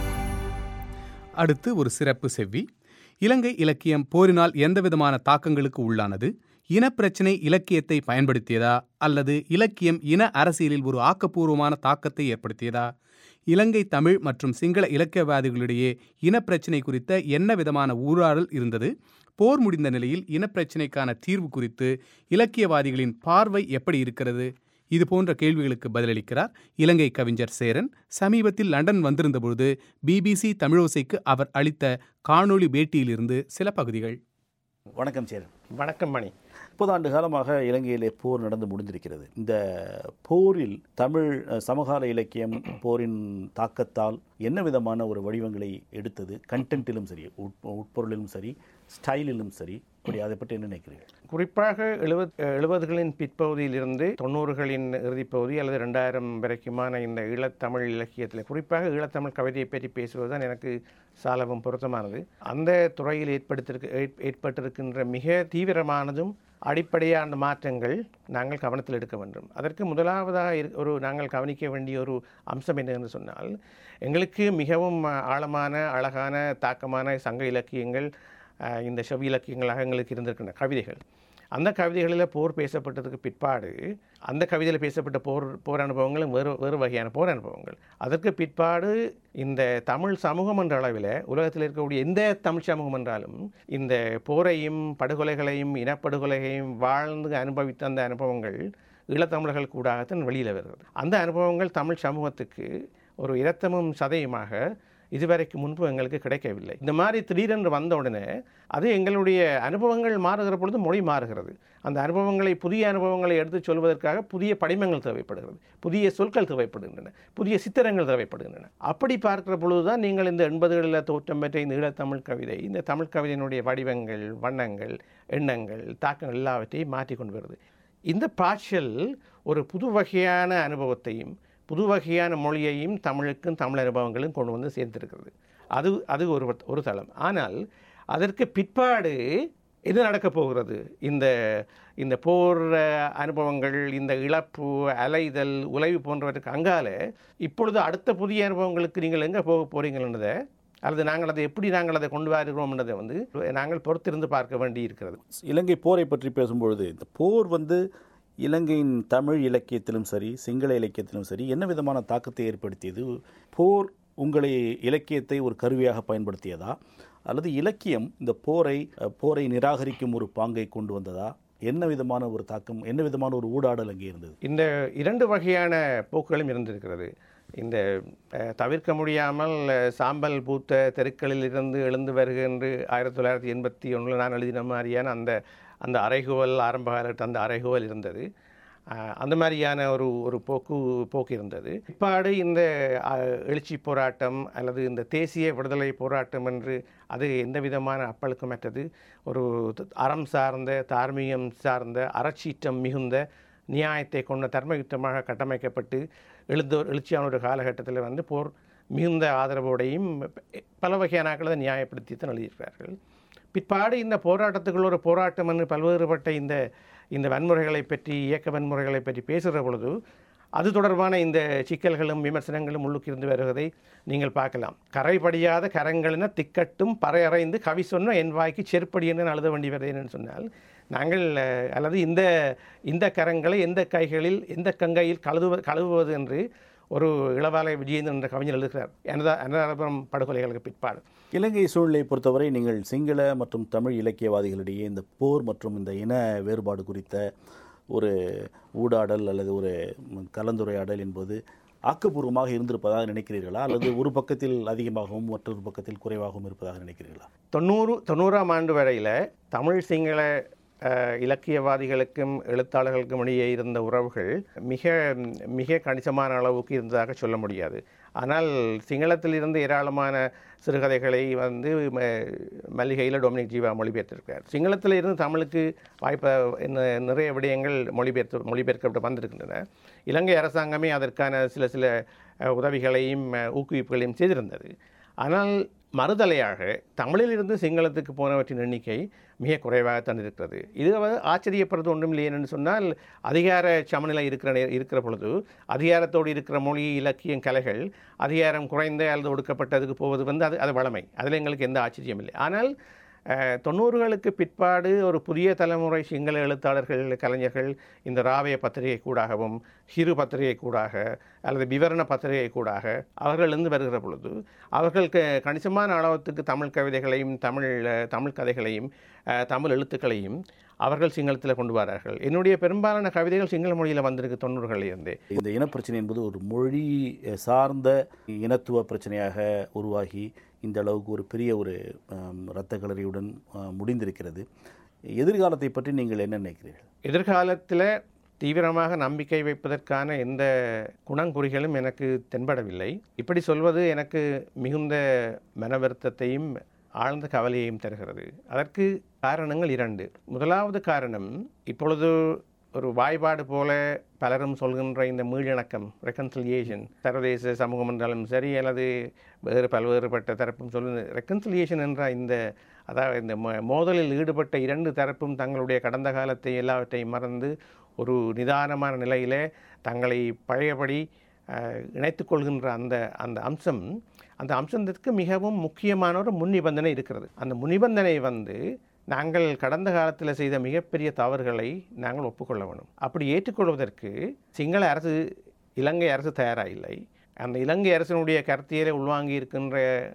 Speaker 1: அடுத்து ஒரு சிறப்பு செவ்வி. இலங்கை இலக்கியம் போரினால் எந்தவிதமான தாக்கங்களுக்கு உள்ளானது? இனப்பிரச்சினை இலக்கியத்தை பயன்படுத்தியதா அல்லது இலக்கியம் இன அரசியலில் ஒரு ஆக்கப்பூர்வமான தாக்கத்தை ஏற்படுத்தியதா? இலங்கை தமிழ் மற்றும் சிங்கள இலக்கியவாதிகளிடையே இனப்பிரச்சினை குறித்த என்ன விதமான ஊராடல் இருந்தது? போர் முடிந்த நிலையில் இனப்பிரச்சினைக்கான தீர்வு குறித்து இலக்கியவாதிகளின் பார்வை எப்படி இருக்கிறது? இது போன்ற கேள்விகளுக்கு பதிலளிக்கிறார் இலங்கை கவிஞர் சேரன். சமீபத்தில் லண்டன் வந்திருந்தபொழுது பிபிசி தமிழோசைக்கு அவர் அளித்த காணொளி பேட்டியிலிருந்து சில பகுதிகள்.
Speaker 11: வணக்கம் சேரன்.
Speaker 12: வணக்கம் மணி.
Speaker 11: முப்பது ஆண்டு காலமாக இலங்கையிலே போர் நடந்து முடிந்திருக்கிறது. இந்த போரில் தமிழ் சமகால இலக்கியம் போரின் தாக்கத்தால் என்ன விதமான ஒரு வடிவங்களை எடுத்தது? கண்டென்ட்டிலும் சரி, உட்பொருளிலும் சரி, ஸ்டைலிலும் சரி, அப்படி அதை பற்றி என்ன நினைக்கிறீர்கள்?
Speaker 12: குறிப்பாக எழுபத் எழுபதுகளின் பிற்பகுதியிலிருந்து தொண்ணூறுகளின் இறுதிப்பகுதி அல்லது ரெண்டாயிரம் வரைக்குமான இந்த ஈழத்தமிழ் இலக்கியத்தில் குறிப்பாக ஈழத்தமிழ் கவிதையை பற்றி பேசுவதுதான் எனக்கு சாலவும் பொருத்தமானது. அந்த துறையில் ஏற்படுத்திருக்க ஏற்பட்டிருக்கின்ற மிக தீவிரமானதும் அடிப்படையான மாற்றங்கள் நாங்கள் கவனத்தில் எடுக்க வேண்டும். அதற்கு முதலாவதாக ஒரு நாங்கள் கவனிக்க வேண்டிய ஒரு அம்சம் என்ன என்று சொன்னால், எங்களுக்கு மிகவும் ஆழமான அழகான தாக்கமான சங்க இலக்கியங்கள், இந்த செவ்வி இலக்கியங்களாக எங்களுக்கு இருந்திருக்கின்ற கவிதைகள். அந்த கவிதைகளில் போர் பேசப்பட்டதுக்கு பிற்பாடு அந்த கவிதையில் பேசப்பட்ட போர் போர் அனுபவங்களும் வேறு வேறு வகையான போர் அனுபவங்கள். அதற்கு பிற்பாடு இந்த தமிழ் சமூகம் என்ற அளவில் உலகத்தில் இருக்கக்கூடிய எந்த தமிழ் சமூகம் என்றாலும் இந்த போரையும் படுகொலைகளையும் இனப்படுகொலைகளையும் வாழ்ந்து அனுபவித்த அந்த அனுபவங்கள் ஈழத்தமிழர்கள் கூடாகத்தான் வெளியில் வருகிறது. அந்த அனுபவங்கள் தமிழ் சமூகத்துக்கு ஒரு இரத்தமும் சதையுமாக இதுவரைக்கு முன்பு எங்களுக்கு கிடைக்கவில்லை. இந்த மாதிரி திடீரென்று வந்த உடனே அது எங்களுடைய அனுபவங்கள் மாறுகிற பொழுது மொழி மாறுகிறது. அந்த அனுபவங்களை புதிய அனுபவங்களை எடுத்து சொல்வதற்காக புதிய படிமங்கள் தேவைப்படுகிறது, புதிய சொற்கள் தேவைப்படுகின்றன, புதிய சித்திரங்கள் தேவைப்படுகின்றன. அப்படி பார்க்கிற பொழுது தான் நீங்கள் இந்த எண்பதுகளில் தோற்றம் பெற்ற இந்த ஈழத்தமிழ் கவிதை, இந்த தமிழ் கவிதையினுடைய வடிவங்கள், வண்ணங்கள், எண்ணங்கள், தாக்கங்கள் எல்லாவற்றையும் மாற்றிக்கொண்டு வருது. இந்த பாய்ச்சல் ஒரு புது வகையான அனுபவத்தையும் புது வகையான மொழியையும் தமிழுக்கும் தமிழ் அனுபவங்களும் கொண்டு வந்து சேர்த்திருக்கிறது. அது அது ஒரு ஒரு தளம். ஆனால் அதற்கு பிற்பாடு என்ன நடக்கப் போகிறது? இந்த இந்த போர் அனுபவங்கள், இந்த இழப்பு, அலைதல், உழைவு போன்றவற்றுக்கு அங்கால இப்பொழுது அடுத்த புதிய அனுபவங்களுக்கு நீங்கள் எங்கே போக போகிறீங்கன்றதை அல்லது நாங்கள் அதை எப்படி நாங்கள் அதை கொண்டு வருகிறோம்ன்றதை வந்து நாங்கள் பொறுத்திருந்து பார்க்க வேண்டி இருக்கிறது.
Speaker 11: இலங்கை போரை பற்றி பேசும்பொழுது இந்த போர் வந்து இலங்கையின் தமிழ் இலக்கியத்திலும் சரி சிங்கள இலக்கியத்திலும் சரி என்ன விதமான தாக்கத்தை ஏற்படுத்தியது? போர் உங்களை இலக்கியத்தை ஒரு கருவியாக பயன்படுத்தியதா, அல்லது இலக்கியம் இந்த போரை போரை நிராகரிக்கும் ஒரு பாங்கை கொண்டு வந்ததா? என்ன விதமான ஒரு தாக்கம், என்ன விதமான ஒரு ஊடாடல் அங்கே இருந்தது?
Speaker 12: இந்த இரண்டு வகையான போக்குகளும் இருந்திருக்கிறது. இந்த தவிர்க்க முடியாமல் சாம்பல் பூத்த தெருக்களில் இருந்து எழுந்து வருகின்ற ஆயிரத்தி தொள்ளாயிரத்தி எண்பத்தி ஒன்றில் நான் எழுதின மாதிரியான அந்த அந்த அறைகூவல் ஆரம்ப காலத்து அந்த அறைகூவல் இருந்தது. அந்த மாதிரியான ஒரு ஒரு போக்கு போக்கு இருந்தது. பிற்பாடு இந்த எழுச்சி போராட்டம் அல்லது இந்த தேசிய விடுதலை போராட்டம் என்று அது எந்த விதமான அப்பழுக்கமற்றது, ஒரு அறம் சார்ந்த தார்மீகம் சார்ந்த அறச்சீற்றம் மிகுந்த நியாயத்தை கொண்ட தர்மயுத்தமாக கட்டமைக்கப்பட்டு எழுந்தோர் எழுச்சியான ஒரு காலகட்டத்தில் வந்து போர் மிகுந்த ஆதரவோடையும் பல வகையான ஆக்களை நியாயப்படுத்தி தான் எழுதியிருக்கிறார்கள். பிற்பாடு இந்த போராட்டத்துக்குள்ள ஒரு போராட்டம் என்று பல்வேறுபட்ட இந்த இந்த வன்முறைகளை பற்றி இயக்க வன்முறைகளை பற்றி பேசுகிற பொழுது அது தொடர்பான இந்த சிக்கல்களும் விமர்சனங்களும் உள்ளுக்கு இருந்து வருவதை நீங்கள் பார்க்கலாம். கரைபடியாத கரங்களின திக்கட்டும் பறையறைந்து கவி சொன்ன என் வாய்க்கு செருப்படி என்று எழுத வேண்டி வருதுன்னு சொன்னால் நாங்கள் அல்லது இந்த இந்த கரங்களை எந்த கைகளில் எந்த கங்கையில் கழுவு கழுவுவது என்று ஒரு இளவாலை விஜயேந்திரன் என்ற கவிஞர் எழுதுகிறார் அனுராதபுரம் படுகொலைகளுக்கு பிற்பாடு.
Speaker 11: இலங்கை சூழ்நிலையை பொறுத்தவரை நீங்கள் சிங்கள மற்றும் தமிழ் இலக்கியவாதிகளிடையே இந்த போர் மற்றும் இந்த இன வேறுபாடு குறித்த ஒரு ஊடாடல் அல்லது ஒரு கலந்துரையாடல் என்பது ஆக்கப்பூர்வமாக இருந்திருப்பதாக நினைக்கிறீர்களா, அல்லது ஒரு பக்கத்தில் அதிகமாகவும் மற்றொரு பக்கத்தில் குறைவாகவும் இருப்பதாக நினைக்கிறீர்களா?
Speaker 12: தொண்ணூறு தொண்ணூறாம் ஆண்டு வரையில் தமிழ் சிங்கள இலக்கியவாதிகளுக்கும் எழுத்தாளர்களுக்கும் இடையே இருந்த உறவுகள் மிக மிக கணிசமான அளவுக்கு இருந்ததாக சொல்ல முடியாது. ஆனால் சிங்களத்தில் இருந்து ஏராளமான சிறுகதைகளை வந்து மல்லிகையில் டொமினிக் ஜீவா மொழிபெயர்த்திருக்கிறார். சிங்களத்தில் இருந்து தமிழுக்கு வாய்ப்ப நிறைய விடயங்கள் மொழிபெயர்த்து மொழிபெயர்க்கப்பட்டு வந்திருக்கின்றன. இலங்கை அரசாங்கமே அதற்கான சில சில உதவிகளையும் ஊக்குவிப்புகளையும் செய்திருந்தது. ஆனால் மறுதலையாக தமிழிலிருந்து சிங்களத்துக்கு போனவற்றின் எண்ணிக்கை மிக குறைவாகத்தான் இருக்கிறது. இது ஆச்சரியப்படுறது ஒன்றும் இல்லை. என்று சொன்னால் அதிகார சமநிலை இருக்கிற இருக்கிற பொழுது அதிகாரத்தோடு இருக்கிற மொழி இலக்கியம் கலைகள் அதிகாரம் குறைந்த அல்லது ஒடுக்கப்பட்டதுக்கு போவது வந்து அது அது வளமை. அதில் எங்களுக்கு எந்த ஆச்சரியம் இல்லை. ஆனால் தொண்ணூறுகளுக்கு பிற்பாடு ஒரு புதிய தலைமுறை சிங்கள எழுத்தாளர்கள் கலைஞர்கள் இந்த ராவய பத்திரிகை கூடாகவும் ஹிரு பத்திரிகை கூடாக அல்லது விவரண பத்திரிகை கூடாக அவர்களிருந்து வருகிற பொழுது அவர்களுக்கு கணிசமான அளவுக்கு தமிழ் கவிதைகளையும் தமிழ் தமிழ் கதைகளையும் தமிழ் எழுத்துக்களையும் அவர்கள் சிங்களத்தில் கொண்டு வரார்கள். என்னுடைய பெரும்பாலான கவிதைகள் சிங்கள மொழியில் வந்திருக்கு தொண்ணூறுகளில் இருந்தே.
Speaker 11: இந்த இனப்பிரச்சனை என்பது ஒரு மொழி சார்ந்த இனத்துவ பிரச்சனையாக உருவாகி இந்த அளவுக்கு ஒரு பெரிய ஒரு இரத்த கலரியுடன் முடிந்திருக்கிறது. எதிர்காலத்தை பற்றி நீங்கள் என்ன நினைக்கிறீர்கள்?
Speaker 12: எதிர்காலத்தில் தீவிரமாக நம்பிக்கை வைப்பதற்கான எந்த குணங்குறிகளும் எனக்கு தென்படவில்லை. இப்படி சொல்வது எனக்கு மிகுந்த மன வருத்தத்தையும் ஆழ்ந்த கவலையையும் தருகிறது. அதற்கு காரணங்கள் இரண்டு. முதலாவது காரணம், இப்பொழுது ஒரு வாய்பாடு போல பலரும் சொல்கின்ற இந்த மீளிணக்கம் ரெக்கன்சிலியேஷன், சர்வதேச சமூகம் என்றாலும் சரி அல்லது வேறு பல்வேறுபட்ட தரப்பும் சொல்லு ரெக்கன்சிலியேஷன் என்ற இந்த அதாவது இந்த மோதலில் ஈடுபட்ட இரண்டு தரப்பும் தங்களுடைய கடந்த காலத்தை எல்லாவற்றையும் மறந்து ஒரு நிதானமான நிலையில் தங்களை பழையபடி இணைத்து கொள்கின்ற அந்த அந்த அம்சம் அந்த அம்சத்திற்கு மிகவும் முக்கியமான ஒரு முன் நிபந்தனை இருக்கிறது. அந்த முன்னிபந்தனை வந்து நாங்கள் கடந்த காலத்தில் செய்த மிகப்பெரிய தவறுகளை நாங்கள் ஒப்புக்கொள்ள வேணும். அப்படி ஏற்றுக்கொள்வதற்கு சிங்கள அரசு இலங்கை அரசு தயாராக இல்லை. அந்த இலங்கை அரசினுடைய கருத்தியலை உள்வாங்கி இருக்கின்ற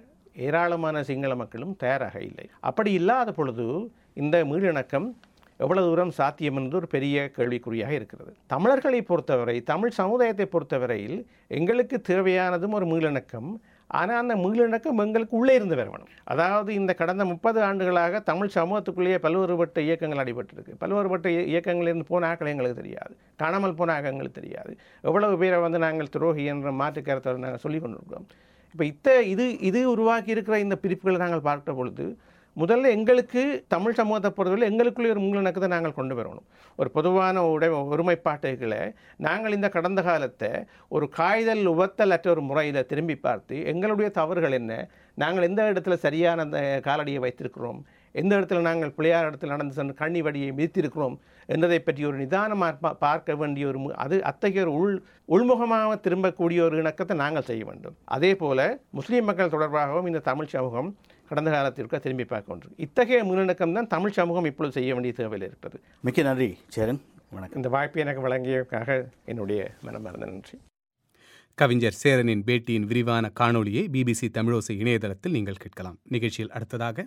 Speaker 12: ஏராளமான சிங்கள மக்களும் தயாராக இல்லை. அப்படி இல்லாத பொழுது இந்த மீளிணக்கம் எவ்வளவு தூரம் சாத்தியம் என்று ஒரு பெரிய கேள்விக்குறியாக இருக்கிறது. தமிழர்களை பொறுத்தவரை, தமிழ் சமுதாயத்தை பொறுத்தவரையில் எங்களுக்கு தேவையானதும் ஒரு மீளிணக்கம். ஆனால் அந்த மீளிணக்கம் எங்களுக்கு உள்ளே இருந்து வரணும். அதாவது இந்த கடந்த முப்பது ஆண்டுகளாக தமிழ் சமூகத்துக்குள்ளேயே பல்வேறுபட்ட இயக்கங்கள் அடிபட்டிருக்கு. பல்வேறுபட்ட இயக்கங்களிலிருந்து போன ஆக்கள் எங்களுக்கு தெரியாது, காணாமல் போன ஆக்கங்களுக்கு தெரியாது. எவ்வளவு பேரை வந்து நாங்கள் துரோகி என்ற மாற்று கருத்தை நாங்கள் சொல்லிக் கொண்டிருக்கிறோம். இப்போ இத்த இது இது உருவாக்கி இருக்கிற இந்த பிரிப்புகளை நாங்கள் பார்த்த பொழுது முதல்ல எங்களுக்கு தமிழ் சமூகத்தை பொறுத்தவரை எங்களுக்குள்ளே ஒரு மூலநக்கத்தை நாங்கள் கொண்டு வரணும். ஒரு பொதுவான உடை ஒருமைப்பாட்டுகளை நாங்கள் இந்த கடந்த காலத்தை ஒரு காய்தல் உவத்தல் அற்ற ஒரு முறையில் திரும்பி பார்த்து எங்களுடைய தவறுகள் என்ன, நாங்கள் எந்த இடத்துல சரியான அந்த காலடியை வைத்திருக்கிறோம், எந்த இடத்துல நாங்கள் பிள்ளையார் இடத்துல நடந்து சென்று கண்ணி வடியை மிதித்திருக்கிறோம் என்பதை பற்றி ஒரு நிதானமாக பார்க்க வேண்டிய ஒரு அது அத்தகைய ஒரு உள் உள்முகமாக திரும்பக்கூடிய ஒரு இணக்கத்தை நாங்கள் செய்ய வேண்டும். அதே போல் முஸ்லீம் மக்கள் தொடர்பாகவும் இந்த தமிழ் சமூகம் கடந்த காலத்திற்கு திரும்பி பார்க்க ஒன்று. இத்தகைய முன்னிணக்கம் தான் தமிழ் சமூகம் இப்பொழுது செய்ய வேண்டிய தேவையில் இருக்கிறது.
Speaker 11: மிக்க நன்றி சேரன்.
Speaker 12: வணக்கம். இந்த வாய்ப்பை எனக்கு வழங்கியதற்காக என்னுடைய மனமார்ந்த நன்றி.
Speaker 1: கவிஞர் சேரனின் பேட்டியின் விரிவான காணொளியை பிபிசி தமிழோசை இணையதளத்தில் நீங்கள் கேட்கலாம். நிகழ்ச்சியில் அடுத்ததாக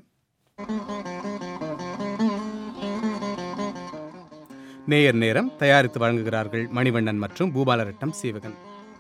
Speaker 1: நேயர் நேரம் தயாரித்து வழங்குகிறார்கள் மணிவண்ணன் மற்றும் பூபாலரட்டம் சீவகன்.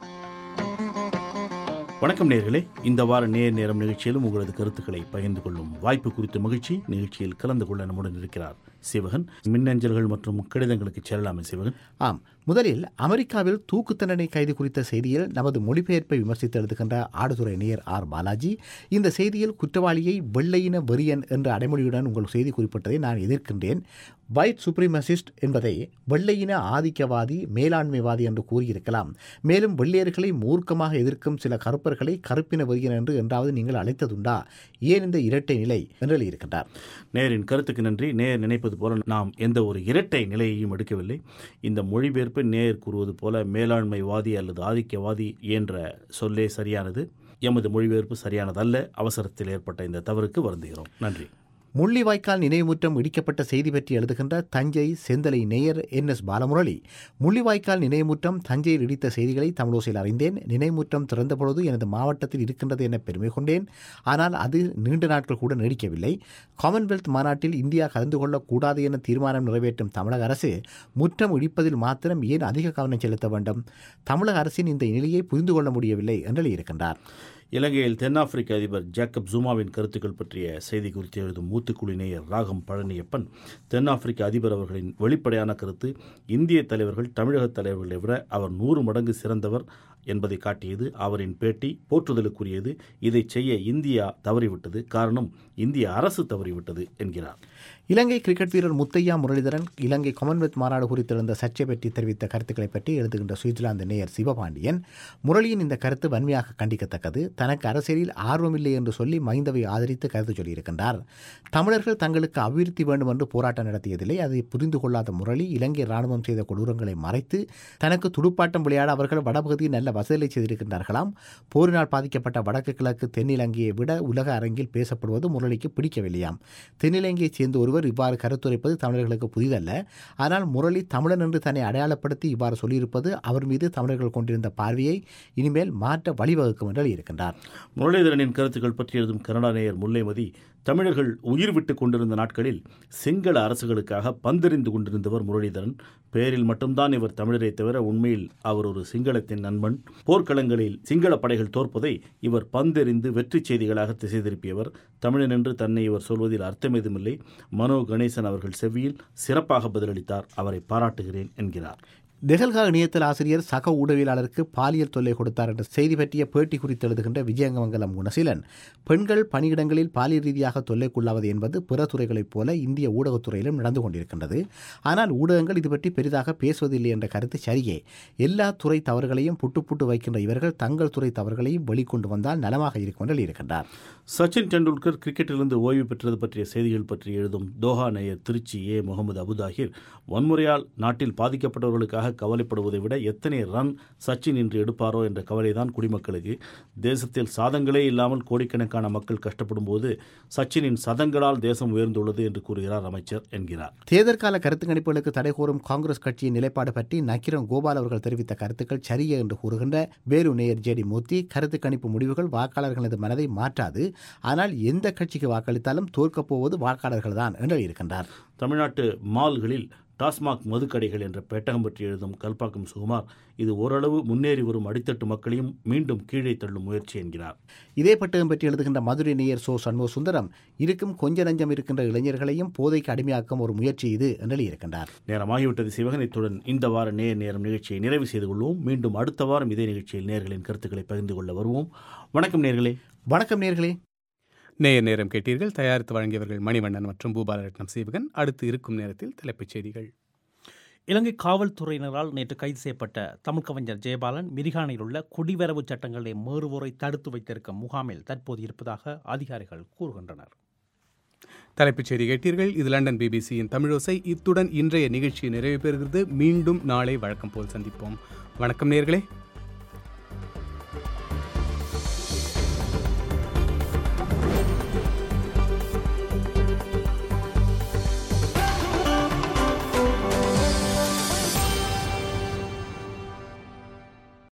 Speaker 11: வணக்கம் நேயர்களே, இந்த வார நேர் நேரம் நிகழ்ச்சியிலும் உங்களது கருத்துக்களை பகிர்ந்து கொள்ளும் வாய்ப்பு குறித்த மகிழ்ச்சி. நிகழ்ச்சியில் கலந்து கொள்ள நம்முடன் இருக்கிறார் சிவகன். மின்னஞ்சல்கள் மற்றும் கடிதங்களுக்கு செல்லலாமே சிவகன்?
Speaker 4: ஆம், முதலில் அமெரிக்காவில் தூக்கு தண்டனை கைது குறித்த செய்தியில் நமது மொழிபெயர்ப்பை விமர்சித்து எழுதுகின்ற ஆடுதுறை நேயர் ஆர் பாலாஜி, இந்த செய்தியில் குற்றவாளியை வெள்ளையின வெறியன் என்ற அடைமொழியுடன் உங்கள் செய்தி குறிப்பிட்டதை நான் எதிர்க்கின்றேன். வைட் சுப்ரீமசிஸ்ட் என்பதை வெள்ளையின ஆதிக்கவாதி, மேலாண்மைவாதி என்று கூறியிருக்கலாம். மேலும் வெள்ளையர்களை மூர்க்கமாக எதிர்க்கும் சில கருப்பர்களை கருப்பின வெறியன் என்று என்றாவது நீங்கள் அழைத்ததுண்டா? ஏன் இந்த இரட்டை நிலை என்று எழுதியிருக்கின்றார்.
Speaker 11: நேரின் கருத்துக்கு நன்றி. நேர் நினைப்பது போல நாம் எந்த ஒரு இரட்டை நிலையையும் எடுக்கவில்லை. இந்த மொழிபெயர்ப்பு நேர் கூறுவது போல மேலாண்மைவாதி அல்லது ஆதிக்கவாதி என்ற சொல்லே சரியானது. எமது மொழிபெயர்ப்பு சரியானதல்ல. அவசரத்தில் ஏற்பட்ட இந்த தவறுக்கு வருந்துகிறோம். நன்றி.
Speaker 4: முள்ளிவாய்க்கால் நினைவுமுற்றம் இடிக்கப்பட்ட செய்தி பற்றி எழுதுகின்ற தஞ்சை செந்தலை நேயர் என் எஸ் பாலமுரளி, முள்ளிவாய்க்கால் நினைவுமுற்றம் தஞ்சையில் இடித்த செய்திகளை தமிழோசையில் அறிந்தேன். நினைவுமுற்றம் திறந்தபொழுது எனது மாவட்டத்தில் இருக்கின்றது என பெருமை கொண்டேன். ஆனால் அது நீண்ட நாட்கள் கூட நீடிக்கவில்லை. காமன்வெல்த் மாநாட்டில் இந்தியா கலந்து கொள்ளக்கூடாது என தீர்மானம் நிறைவேற்றும் தமிழக அரசு முற்றம் இடிப்பதில் மாத்திரம் ஏன் அதிக கவனம் செலுத்த வேண்டும்? தமிழக அரசின் இந்த நிலையை புரிந்து கொள்ள முடியவில்லை என்று எழுதியிருக்கின்றார்.
Speaker 11: இலங்கையில் தென்னாப்பிரிக்க அதிபர் ஜேக்கப் ஜூமாவின் கருத்துக்கள் பற்றிய செய்தி குறித்து எழுதும் மூத்துக்குழி நேயர் ராகம் பழனியப்பன், தென்னாப்பிரிக்க அதிபர் அவர்களின் வெளிப்படையான கருத்து இந்திய தலைவர்கள் தமிழக தலைவர்களை விட அவர் நூறு மடங்கு சிறந்தவர் என்பதை காட்டியது. அவரின் பேட்டி போற்றுதலுக்குரியது. இதை செய்ய இந்தியா தவறிவிட்டது. காரணம் இந்திய அரசு தவறிவிட்டது என்கிறார்.
Speaker 4: இலங்கை கிரிக்கெட் வீரர் முத்தையா முரளிதரன் இலங்கை காமன்வெல்த் மாநாடு குறித்து எழுந்த சர்ச்சை பற்றி தெரிவித்த கருத்துக்களை பற்றி எழுதுகின்ற சுவிட்சர்லாந்து நேயர் சிவபாண்டியன், முரளியின் இந்த கருத்து வன்மையாக கண்டிக்கத்தக்கது. தனக்கு அரசியலில் ஆர்வமில்லை என்று சொல்லி மஹிந்தவை ஆதரித்து கருத்து சொல்லியிருக்கின்றார். தமிழர்கள் தங்களுக்கு அபிவிருத்தி வேண்டும் என்று போராட்டம் நடத்தியதில்லை. அதை புரிந்து கொள்ளாத முரளி இலங்கை ராணுவம் செய்த கொடூரங்களை மறைத்து தனக்கு துடுப்பாட்டம் விளையாட அவர்கள் வடபகுதியில் நல்ல வசதிகளை செய்திருக்கின்றார்களாம். போரினால் பாதிக்கப்பட்ட வடக்கு கிழக்கு தென்னிலங்கையை விட உலக அரங்கில் பேசப்படுவது முரளிக்கு பிடிக்கவில்லையாம். தென்னிலங்கையை சேர்ந்த ஒருவர் இவ்வாறு கருத்துரைப்பது தமிழர்களுக்கு புதிதல்ல. ஆனால் முரளி தமிழன் என்று தன்னை அடையாளப்படுத்தி இவ்வாறு சொல்லியிருப்பது அவர் மீது தமிழர்கள் கொண்டிருந்த பார்வையை இனிமேல் மாற்ற வழிவகுக்கும் என்று இருக்கின்றார்.
Speaker 11: முரளிதரனின் கருத்துக்கள் பற்றி எழுதும் கனடா நேயர் முல்லைமதி, தமிழர்கள் உயிர் விட்டுக் கொண்டிருந்த நாட்களில் சிங்கள அரசுகளுக்காக பந்தெறிந்து கொண்டிருந்தவர் முரளிதரன். பெயரில் மட்டும்தான் இவர் தமிழரை தவிர உண்மையில் அவர் ஒரு சிங்களத்தின் நண்பன். போர்க்களங்களில் சிங்கள படைகள் தோற்பதை இவர் பந்தெறிந்து வெற்றி செய்திகளாக திசை திருப்பியவர். தமிழன் என்று தன்னை இவர் சொல்வதில் அர்த்தம் எதுவுமில்லை. மனோ கணேசன் அவர்கள் செவ்வியில் சிறப்பாக பதிலளித்தார். அவரை பாராட்டுகிறேன் என்கிறார்.
Speaker 4: தெஹல்கா இணையத்தில் ஆசிரியர் சக ஊடகவியலாளருக்கு பாலியல் தொல்லை கொடுத்தார் என்ற செய்தி பற்றிய பேட்டி குறித்து எழுதுகின்ற விஜயங்கமங்கலம் குணசீலன், பெண்கள் பணியிடங்களில் பாலியல் ரீதியாக தொல்லைக்குள்ளாவது என்பது பிற துறைகளைப் போல இந்திய ஊடகத்துறையிலும் நடந்து கொண்டிருக்கின்றது. ஆனால் ஊடகங்கள் இது பற்றி பெரிதாக பேசுவதில்லை என்ற கருத்து சரியே. எல்லா துறை தவறுகளையும் புட்டு புட்டு வைக்கின்ற இவர்கள் தங்கள் துறை தவறுகளையும் வெளிக்கொண்டு வந்தால் நலமாக இருக்கும் என்று இருக்கின்றார்.
Speaker 11: சச்சின் டெண்டுல்கர் கிரிக்கெட்டிலிருந்து ஓய்வு பெற்றது பற்றிய செய்திகள் பற்றி எழுதும் தோஹா நேயர் திருச்சி ஏ முகமது அபுதாகிர், வன்முறையால் நாட்டில் பாதிக்கப்பட்டவர்களுக்காக கவலைப்படுவதை விட எத்தனை ரன் சச்சின் இன்று எடுப்பாரோ என்ற கவலைதான் குடிமக்களுக்கு. தேசத்தில் சாதங்களே இல்லாமல் கோடிக்கணக்கான மக்கள் கஷ்டப்படும் போது சச்சினின் சதங்களால் தேசம் உயர்ந்துள்ளது என்று கூறுகிறார் அமைச்சர் என்கிறார்.
Speaker 4: தேர்தல் கால கருத்து கணிப்புகளுக்கு தடை கோரும் காங்கிரஸ் கட்சியின் நிலைப்பாடு பற்றி நக்கிரம் கோபால் அவர்கள் தெரிவித்த கருத்துக்கள் சரியே என்று கூறுகின்ற வேறு நேயர் ஜேடி மூர்த்தி, கருத்து கணிப்பு முடிவுகள் வாக்காளர்களது மனதை மாற்றாது. ஆனால் எந்த கட்சிக்கு வாக்களித்தாலும் தோற்கப் போவது வாக்காளர்கள் தான் என்று இருக்கின்றார்.
Speaker 11: தமிழ்நாட்டு மால்களில் டாஸ்மாக் மதுக்கடைகள் என்ற பெட்டகம் பற்றி எழுதும் கல்பாக்கம் சுகுமார், இது ஓரளவு முன்னேறி வரும் அடித்தட்டு மக்களையும் மீண்டும் கீழே தள்ளும் முயற்சி என்கிறார்.
Speaker 4: இதே பெட்டகம் பற்றி எழுதுகின்ற மதுரை நேயர் சோ சண்முக சுந்தரம், இருக்கும் கொஞ்ச நஞ்சம் இருக்கின்ற இளைஞர்களையும் போதைக்கு அடிமையாக்கும் ஒரு முயற்சி இது என்று இருக்கின்றார்.
Speaker 11: நேரமாகிவிட்டது சிவகன். இத்துடன் இந்த வார நேர் நேரம் நிகழ்ச்சியை நிறைவு செய்து கொள்வோம். மீண்டும் அடுத்த வாரம் இதே நிகழ்ச்சியில் நேயர்களின் கருத்துக்களை பகிர்ந்து கொள்ள வருவோம். வணக்கம் நேயர்களே.
Speaker 4: வணக்கம் நேயர்களே.
Speaker 1: நேயர் நேரம் கேட்டீர்கள். தயாரித்து வழங்கியவர்கள் மணிவண்ணன் மற்றும் பூபாலரட்னம் சீவகன். அடுத்து இருக்கும் நேரத்தில் தலைப்புச் செய்திகள்.
Speaker 5: இலங்கை காவல்துறையினரால் நேற்று கைது செய்யப்பட்ட தமிழ் கவிஞர் ஜெயபாலன் மிரிகானில் உள்ள குடிவரவு சட்டங்களை மீறுவோரை தடுத்து வைத்திருக்கும் முகாமில் தற்போது இருப்பதாக அதிகாரிகள் கூறுகின்றனர்.
Speaker 1: தலைப்புச் செய்தி கேட்டீர்கள். இது லண்டன் பிபிசியின் தமிழோசை. இத்துடன் இன்றைய நிகழ்ச்சி நிறைவு பெறுகிறது. மீண்டும் நாளை வழக்கம் போல் சந்திப்போம். வணக்கம் நேயர்களே.